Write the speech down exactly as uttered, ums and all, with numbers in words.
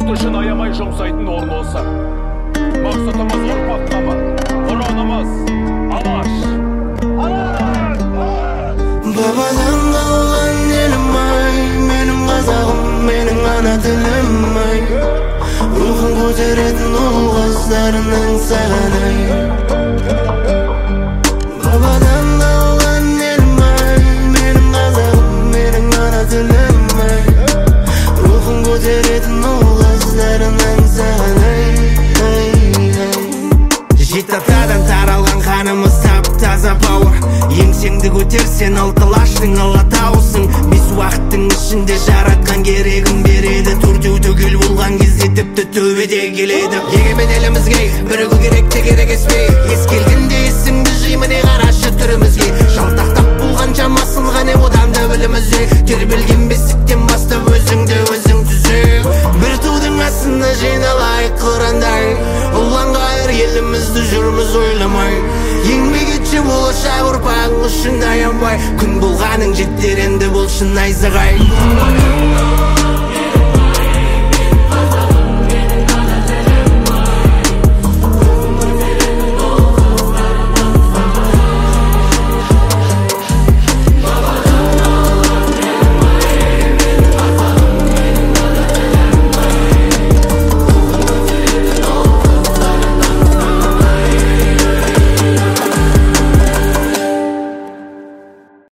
ұлт үшін аямай жұмсайтын орын осы. Мақсатымыз ұрпақ қамы, ұранымыз алаш. Алаш! Бабадан қалған елім ай, менің қазағым, менің ана тілім ай. Рухын көтеретін ұл қыздарының саған ай. Бабадан қалған елім ай, менің қазағым, менің ана тілім ай. Рухын көтеретін ұл қыздарының саған ай. Жетатадан таралған қанымыз тап-таза бауыр. Еңсеңді көтерсен алтылаштың алатауысың. Бес уақыттың ішінде жаратқан керегін береді. Төртеу түгел болған кезде тіпті төбеде келеді. Егемен елімізге бірігу керек те керек еспей. Ес келгенде есіңді жимыне қарашы түрімізге. Жалтақтап болғанша масылған е одан да білімізде. Тербелген бесіктен бастап өзіңді өзің түзе. Бір тудың астына жиналайық қырандай. Ұлан қайыр елімізді жүрміз ойламай. Еңбек етші болашақ ұрпағың үшін аянбай. Күн болғаның жетер енді болсын найзағай.